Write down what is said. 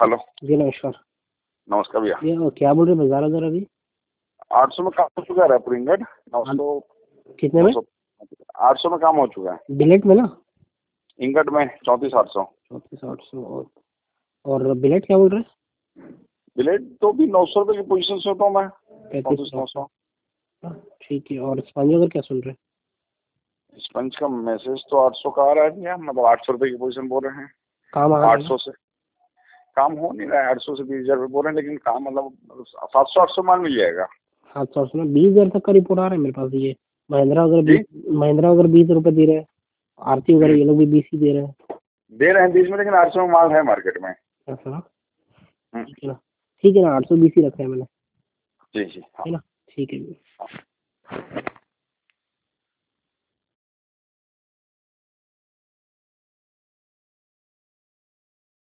Hello जी नमस्कार। नमस्कार भैया। ये क्या बोल रहे बाजार हजार अभी 800 में काम हो चुका है रायपुर इंगट। 900 कितने में? 800 में काम हो चुका है बिलेट में ना? इंगट में 34,800। 34,800 और बिलेट क्या बोल रहे हैं? बिलेट तो भी 900 रुपए की पोजीशन से होता हूँ मैं। 35,900। ठीक है। और स्पंज अगर क्या सुन रहे हैं? स्पंज का मैसेज तो 800 का आ रहा है भैया, मतलब 800 रुपए की पोजीशन बोल रहे हैं। काम आ रहा है? 800 से काम हो नहीं रहा है, 800 से 20,000 रुपये बोल रहे हैं, लेकिन काम मतलब 700-800 मान मिल जाएगा। 700 में 20,000 तक का रिपोर्ट आ रहा है मेरे पास। ये महिंद्रा वगैरह जी 20 रुपए दे रहे हैं। आरती वगैरह ये लोग भी 20 ही दे रहे हैं। दे रहे हैं 20 में, लेकिन 800 में माल है मार्केट में। ऐसा? हम्म, ठीक है ना 820 ही रखा है मैंने। जी जी हाँ। है ना? ठीक है।